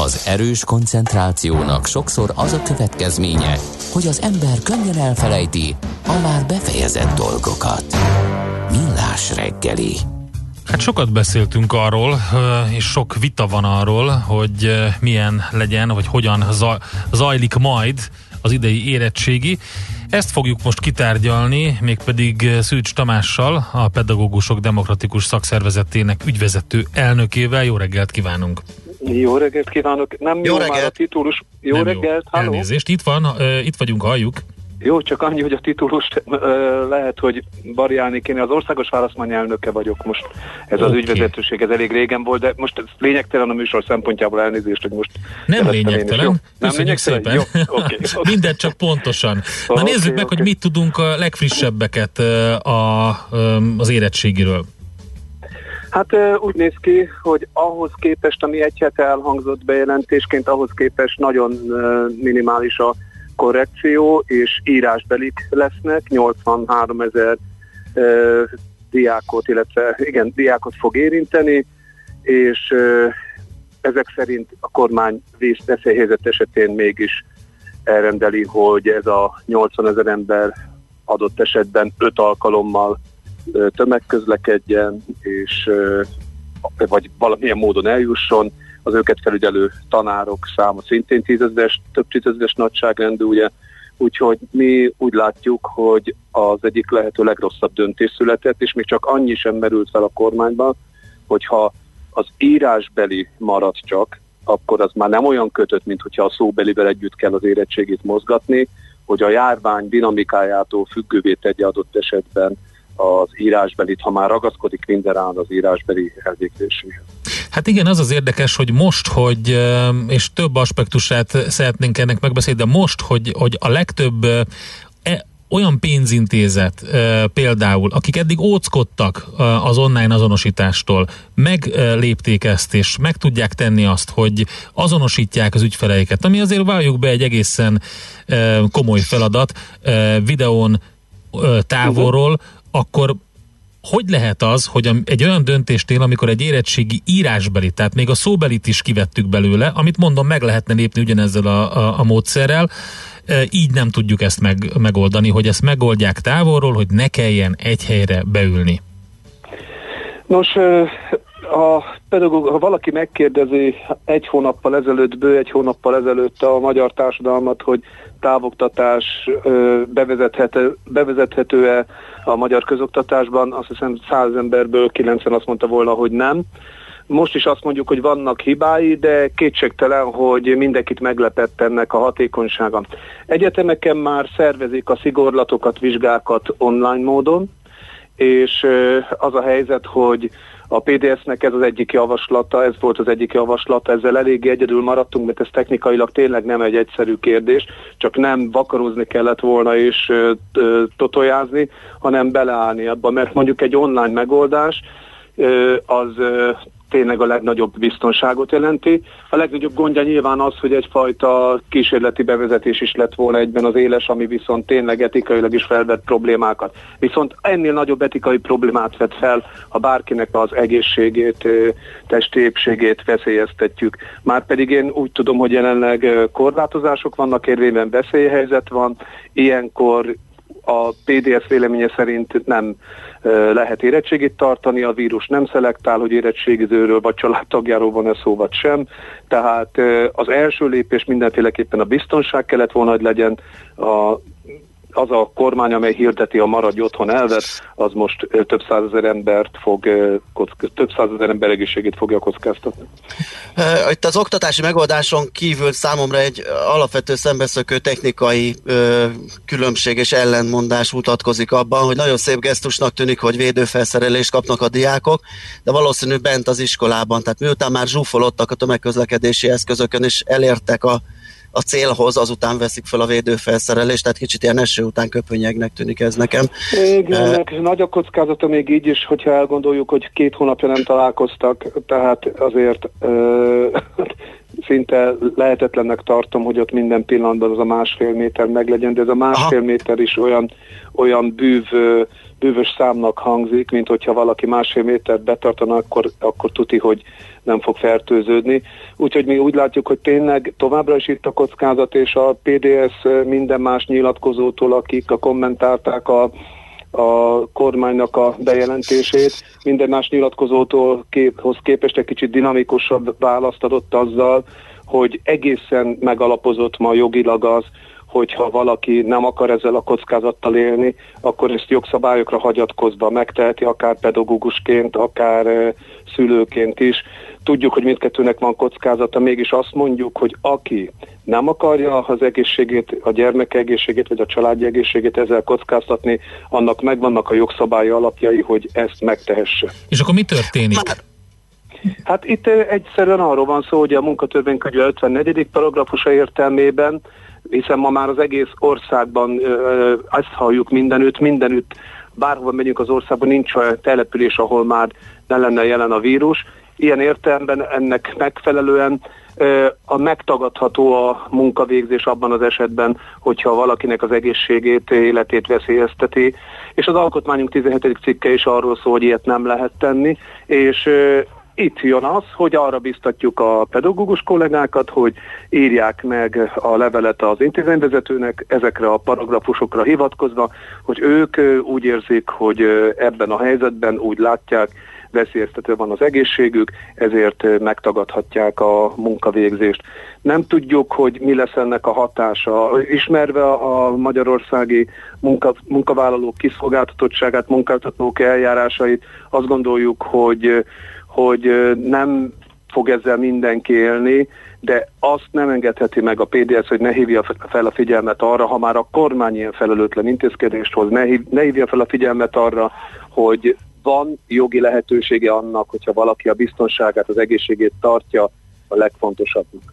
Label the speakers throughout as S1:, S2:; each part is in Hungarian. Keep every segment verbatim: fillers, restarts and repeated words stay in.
S1: Az erős koncentrációnak sokszor az a következménye, hogy az ember könnyen elfelejti a már befejezett dolgokat. Millás reggeli.
S2: Hát sokat beszéltünk arról, és sok vita van arról, hogy milyen legyen, vagy hogyan zajlik majd az idei érettségi. Ezt fogjuk most kitárgyalni, mégpedig Szűcs Tamással, a Pedagógusok Demokratikus Szakszervezetének ügyvezető elnökével. Jó reggelt kívánunk!
S3: Jó reggelt kívánok! Nem jó, jó már a titulus. Jó
S2: Nem
S3: reggelt,
S2: jó.
S3: halló!
S2: Elnézést, itt van, itt vagyunk, halljuk.
S3: Jó, csak annyi, hogy a titulust uh, lehet, hogy variálni kéne. Az Országos Választmány elnöke vagyok most. Ez okay. Az ügyvezetőség, ez elég régen volt, de most ez lényegtelen a műsor szempontjából, elnézést, hogy most...
S2: Nem lényegtelen.
S3: Nem lényegtelen?
S2: Szépen.
S3: Jó, okay, okay.
S2: Mindent csak pontosan. Na
S3: okay,
S2: nézzük meg,
S3: okay.
S2: hogy mit tudunk a legfrissebbeket a, az érettségiről.
S3: Hát úgy néz ki, hogy ahhoz képest, ami egy hete elhangzott bejelentésként, ahhoz képest nagyon minimális a korrekció, és írásbelik lesznek, nyolcvanháromezer e, diákot, illetve igen, diákot fog érinteni, és e, ezek szerint a kormány vészveszélyhelyzet esetén mégis elrendeli, hogy ez a nyolcvanezer ember adott esetben öt alkalommal e, tömegközlekedjen, és e, vagy valamilyen módon eljusson. Az őket felügyelő tanárok száma szintén tízezres, több tízezres nagyságrendű, ugye. Úgyhogy mi úgy látjuk, hogy az egyik lehető legrosszabb döntés született, és még csak annyi sem merült fel a kormányban, hogyha az írásbeli marad csak, akkor az már nem olyan kötött, mint hogyha a szóbelivel együtt kell az érettségét mozgatni, hogy a járvány dinamikájától függővé tegye adott esetben az írásbelit, ha már ragaszkodik mindenán az írásbeli elvégzéséhez.
S2: Hát igen, az az érdekes, hogy most, hogy, és több aspektusát szeretnénk ennek megbeszélni, de most, hogy, hogy a legtöbb e, olyan pénzintézet e, például, akik eddig óckodtak az online azonosítástól, meglépték ezt, és meg tudják tenni azt, hogy azonosítják az ügyfeleiket, ami azért valljuk be egy egészen e, komoly feladat, e, videón e, távolról, uh-huh. akkor hogy lehet az, hogy egy olyan döntésnél, amikor egy érettségi írásbeli, tehát még a szóbelit is kivettük belőle, amit mondom, meg lehetne lépni ugyanezzel a, a, a módszerrel, így nem tudjuk ezt meg, megoldani, hogy ezt megoldják távolról, hogy ne kelljen egy helyre beülni.
S3: Nos, a pedagóg, ha valaki megkérdezi egy hónappal ezelőtt, bő egy hónappal ezelőtt a magyar társadalmat, hogy távoktatás bevezethető, bevezethető-e a magyar közoktatásban, azt hiszem száz emberből kilencven azt mondta volna, hogy nem. Most is azt mondjuk, hogy vannak hibái, de kétségtelen, hogy mindenkit meglepett ennek a hatékonysága. Egyetemeken már szervezik a szigorlatokat, vizsgákat online módon, és az a helyzet, hogy a pé dé es-nek ez az egyik javaslata, ez volt az egyik javaslata, ezzel eléggé egyedül maradtunk, mert ez technikailag tényleg nem egy egyszerű kérdés, csak nem vakarózni kellett volna és ö, ö, totojázni, hanem beleállni abba, mert mondjuk egy online megoldás ö, az ö, tényleg a legnagyobb biztonságot jelenti. A legnagyobb gondja nyilván az, hogy egyfajta kísérleti bevezetés is lett volna egyben az éles, ami viszont tényleg etikailag is felvett problémákat. Viszont ennél nagyobb etikai problémát vet fel, ha bárkinek az egészségét, testi épségét veszélyeztetjük. Márpedig én úgy tudom, hogy jelenleg korlátozások vannak, érvényben veszélyhelyzet van, ilyenkor a pé dé es véleménye szerint nem uh, lehet érettségit tartani, a vírus nem szelektál, hogy érettségizőről vagy családtagjáról van-e szó, vagy sem. Tehát uh, az első lépés mindenféleképpen a biztonság kellett volna, hogy legyen. A, az a kormány, amely hirdeti a maradj otthon elvet, az most uh, több százezer embert fog, uh, kock- több százezer ember egészségét fogja kockáztatni.
S4: Uh, itt az oktatási megoldáson kívül számomra egy alapvető szembeszökő technikai uh, különbség és ellentmondás mutatkozik abban, hogy nagyon szép gesztusnak tűnik, hogy védőfelszerelést kapnak a diákok, de valószínű bent az iskolában, tehát miután már zsúfolottak a tömegközlekedési eszközökön és elértek a a célhoz, azután veszik fel a védőfelszerelést, tehát kicsit ilyen eső után köpönyegnek tűnik ez nekem.
S3: Igen, uh, nagy a kockázata még így is, hogyha elgondoljuk, hogy két hónapja nem találkoztak, tehát azért uh, szinte lehetetlennek tartom, hogy ott minden pillanatban az a másfél méter meglegyen, de ez a másfél Aha. méter is olyan, olyan bűv, bűvös számnak hangzik, mint hogyha valaki másfél métert betartana, akkor, akkor tuti, hogy nem fog fertőződni. Úgyhogy mi úgy látjuk, hogy tényleg továbbra is itt a kockázat, és a pé dé es minden más nyilatkozótól, akik a kommentálták a a kormánynak a bejelentését, minden más nyilatkozótól képhoz képest egy kicsit dinamikusabb választ adott azzal, hogy egészen megalapozott ma jogilag az, hogyha valaki nem akar ezzel a kockázattal élni, akkor ezt jogszabályokra hagyatkozva megteheti, akár pedagógusként, akár e, szülőként is. Tudjuk, hogy mindkettőnek van kockázata, mégis azt mondjuk, hogy aki nem akarja az egészségét, a gyermek egészségét, vagy a család egészségét ezzel kockáztatni, annak megvannak a jogszabályi alapjai, hogy ezt megtehesse.
S2: És akkor mi történik?
S3: Hát itt egyszerűen arról van szó, hogy a munkatörvénykönyv ötvennegyedik paragrafusa értelmében, hiszen ma már az egész országban ö, ezt halljuk mindenütt, mindenütt, bárhova megyünk az országban, nincs olyan település, ahol már ne lenne jelen a vírus. Ilyen értelemben ennek megfelelően ö, a megtagadható a munkavégzés abban az esetben, hogyha valakinek az egészségét, életét veszélyezteti, és az alkotmányunk tizenhetedik cikke is arról szól, hogy ilyet nem lehet tenni, és ö, itt jön az, hogy arra biztatjuk a pedagógus kollégákat, hogy írják meg a levelet az intézményvezetőnek ezekre a paragrafusokra hivatkozva, hogy ők úgy érzik, hogy ebben a helyzetben úgy látják, veszélyeztető van az egészségük, ezért megtagadhatják a munkavégzést. Nem tudjuk, hogy mi lesz ennek a hatása. Ismerve a magyarországi munka, munkavállalók kiszolgáltatottságát, munkáltatók eljárásait, azt gondoljuk, hogy hogy nem fog ezzel mindenki élni, de azt nem engedheti meg a pé dé es, hogy ne hívja fel a figyelmet arra, ha már a kormány ilyen felelőtlen intézkedést hoz, ne, hív, ne hívja fel a figyelmet arra, hogy van jogi lehetősége annak, hogyha valaki a biztonságát, az egészségét tartja a legfontosabbnak.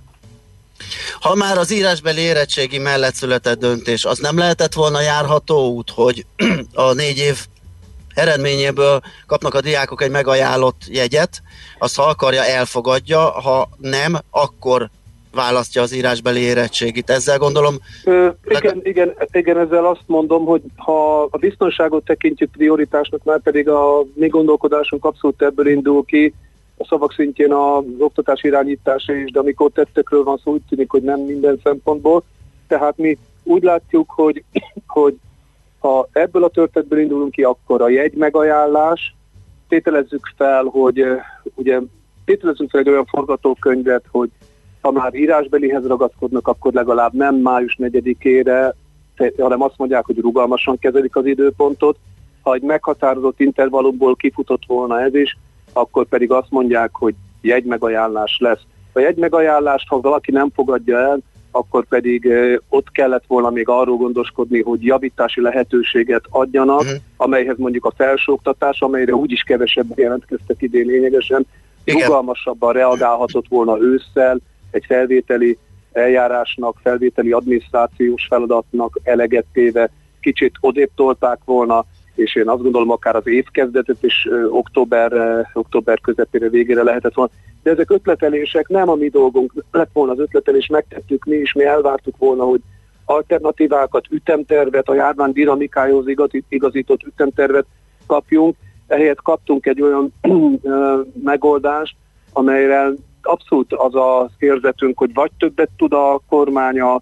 S4: Ha már az írásbeli érettségi mellett született döntés, az nem lehetett volna járható út, hogy a négy év eredményéből kapnak a diákok egy megajánlott jegyet, azt ha akarja, elfogadja, ha nem, akkor választja az írásbeli érettségit. Ezzel gondolom...
S3: Ö, igen, igen, igen, ezzel azt mondom, hogy ha a biztonságot tekintjük prioritásnak, már pedig a mi gondolkodásunk abszolút ebből indul ki, a szavak szintjén az oktatás irányítása is, de amikor tettekről van szó, úgy tűnik, hogy nem minden szempontból. Tehát mi úgy látjuk, hogy, hogy ha ebből a történetből indulunk ki, akkor a jegy megajánlás, tételezzük fel, hogy ugye tételezzünk fel egy olyan forgatókönyvet, hogy ha már írásbelihez ragaszkodnak, akkor legalább nem május negyedikére, hanem azt mondják, hogy rugalmasan kezelik az időpontot. Ha egy meghatározott intervallumból kifutott volna ez is, akkor pedig azt mondják, hogy jegymegajánlás lesz. A jegymegajánlást, ha valaki nem fogadja el, akkor pedig eh, ott kellett volna még arról gondoskodni, hogy javítási lehetőséget adjanak, uh-huh. amelyhez mondjuk a felsőoktatás, amelyre úgyis kevesebb jelentkeztek idén lényegesen, igen. rugalmasabban reagálhatott volna ősszel, egy felvételi eljárásnak, felvételi adminisztrációs feladatnak eleget téve, kicsit odébb tolták volna, és én azt gondolom, akár az évkezdetet is ö, október, ö, október közepére, végére lehetett volna. De ezek ötletelések, nem a mi dolgunk, lett volna az ötletelés, megtettük mi is, mi elvártuk volna, hogy alternatívákat, ütemtervet, a járvány dinamikájához igazított ütemtervet kapjunk. Ehelyett kaptunk egy olyan ö, megoldást, amelyre abszolút az az érzetünk, hogy vagy többet tud a kormány a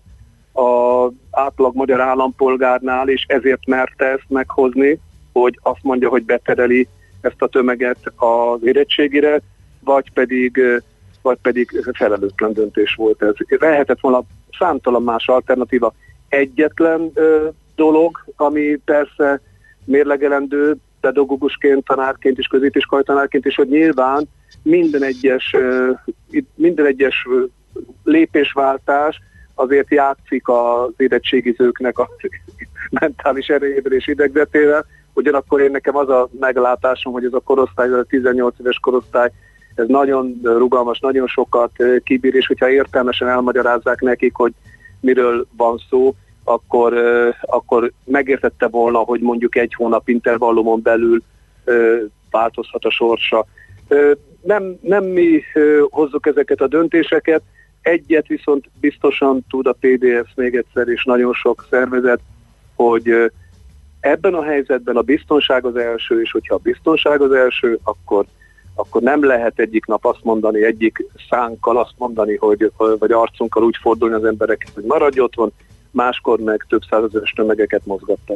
S3: az átlag magyar állampolgárnál, és ezért merte ezt meghozni, hogy azt mondja, hogy betereli ezt a tömeget az érettségire, vagy pedig, vagy pedig felelőtlen döntés volt ez. Lehetett volna számtalan más alternatíva. Egyetlen ö, dolog, ami persze mérlegelendő pedagógusként, tanárként és középiskolai tanárként is, hogy nyilván minden egyes, ö, minden egyes lépésváltás azért játszik az érettségizőknek a mentális erejével és idegzetével. Ugyanakkor én nekem az a meglátásom, hogy ez a korosztály, ez a tizennyolc éves korosztály, ez nagyon rugalmas, nagyon sokat kibír, és hogyha értelmesen elmagyarázzák nekik, hogy miről van szó, akkor, akkor megértette volna, hogy mondjuk egy hónap intervallumon belül változhat a sorsa. Nem, nem mi hozzuk ezeket a döntéseket, Egyet viszont biztosan tud a pé dé ef még egyszer, és nagyon sok szervezet, hogy ebben a helyzetben a biztonság az első, és hogyha a biztonság az első, akkor, akkor nem lehet egyik nap azt mondani, egyik szánkkal azt mondani, hogy, vagy arcunkkal úgy fordulni az embereket, hogy maradj otthon, máskor meg több százezeres tömegeket mozgattak.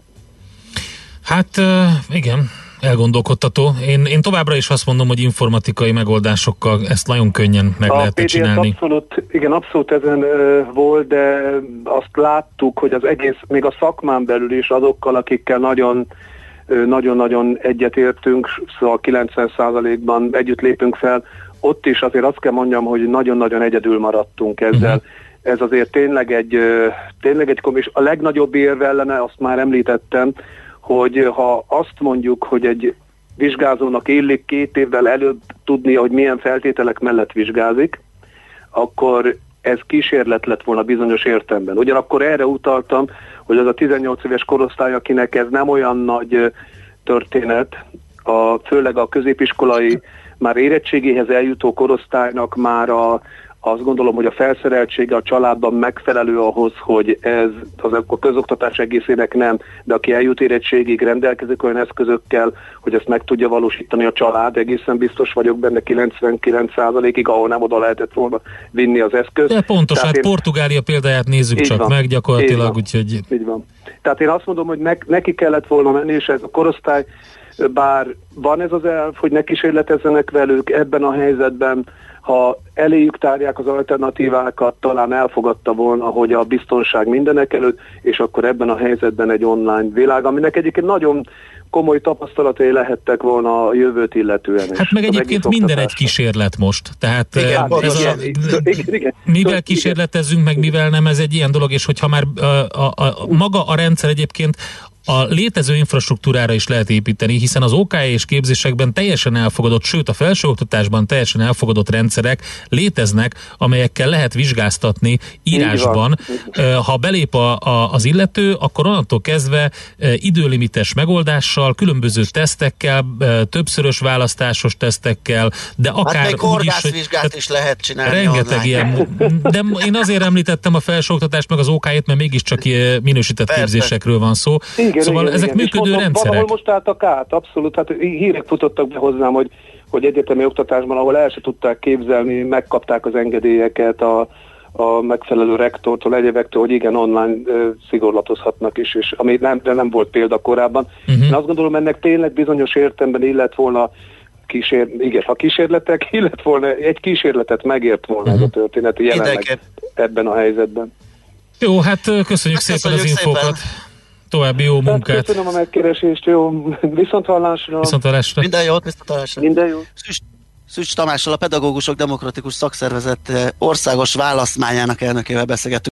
S2: Hát igen, elgondolkodtató. Én, én továbbra is azt mondom, hogy informatikai megoldásokkal ezt nagyon könnyen meg
S3: a
S2: lehetne csinálni.
S3: Abszolút, igen, abszolút ezen uh, volt, de azt láttuk, hogy az egész, még a szakmán belül is azokkal, akikkel nagyon uh, nagyon-nagyon egyetértünk, szóval kilencven százalékban együtt lépünk fel, ott is azért azt kell mondjam, hogy nagyon-nagyon egyedül maradtunk ezzel. Uh-huh. Ez azért tényleg egy, uh, tényleg egy komis. A legnagyobb érv ellene, azt már említettem, hogy ha azt mondjuk, hogy egy vizsgázónak illik két évvel előbb tudnia, hogy milyen feltételek mellett vizsgázik, akkor ez kísérlet lett volna bizonyos értelemben. Ugyanakkor erre utaltam, hogy az a tizennyolc éves korosztály, akinek ez nem olyan nagy történet, a, főleg a középiskolai már érettségéhez eljutó korosztálynak már a azt gondolom, hogy a felszereltsége a családban megfelelő ahhoz, hogy ez az a közoktatás egészének nem, de aki eljut érettségig, rendelkezik olyan eszközökkel, hogy ezt meg tudja valósítani a család, egészen biztos vagyok benne kilencvenkilenc százalékig, ahol nem oda lehetett volna vinni az eszközt.
S2: De pontos, hát
S3: én...
S2: Portugália példáját nézzük csak
S3: van,
S2: meg gyakorlatilag,
S3: így
S2: úgyhogy...
S3: Így van. Tehát én azt mondom, hogy ne, neki kellett volna menni, és ez a korosztály, bár van ez az elv, hogy ne kísérletezzenek velük ebben a helyzetben, ha eléjük tárják az alternatívákat, talán elfogadta volna, hogy a biztonság mindenek előtt, és akkor ebben a helyzetben egy online világ, aminek egyébként nagyon komoly tapasztalatai lehettek volna a jövőt illetően.
S2: Hát meg egyébként minden egy kísérlet most. Tehát
S3: igen,
S2: ez
S3: igen,
S2: a,
S3: igen, igen.
S2: mivel kísérletezzünk, meg mivel nem, ez egy ilyen dolog, és hogyha már a, a, a, maga a rendszer egyébként a létező infrastruktúrára is lehet építeni, hiszen az ó ká é és képzésekben teljesen elfogadott, sőt a felsőoktatásban teljesen elfogadott rendszerek léteznek, amelyekkel lehet vizsgáztatni írásban. Ha belép a, a, az illető, akkor onnantól kezdve időlimites megoldással, különböző tesztekkel, többszörös választásos tesztekkel, de akár
S4: hát még horgászvizsgát is, is lehet csinálni.
S2: Rengeteg ilyen. De én azért említettem a felsőoktatást meg az ó ká é-t, mert mégiscsak minősített Persze. képzésekről van szó.
S3: Igen,
S2: szóval
S3: igen,
S2: ezek
S3: igen.
S2: működő
S3: és
S2: rendszerek.
S3: Valahol most álltak át, abszolút. Hát hírek futottak be hozzám, hogy, hogy egyetemi oktatásban, ahol el se tudták képzelni, megkapták az engedélyeket a, a megfelelő rektortól, egyebektől, hogy igen, online uh, szigorlatozhatnak is, és ami nem, de nem volt példa korábban. Uh-huh. Én azt gondolom, ennek tényleg bizonyos értelemben illet volna kísér, igen, ha kísérletek, illet volna, egy kísérletet megért volna uh-huh. ez a történet jelenleg ebben a helyzetben.
S2: Jó, hát köszönjük hát szépen köszönjük az infókat. Szépen. További jó munkát.
S3: Köszönöm a megkeresést, jó. Viszonthallásra.
S2: Viszonthallásra.
S4: Minden jót, viszonthallásra.
S3: Minden jót.
S4: Szücs, Szücs Tamással, a Pedagógusok Demokratikus Szakszervezet országos választmányának elnökével beszélgettünk.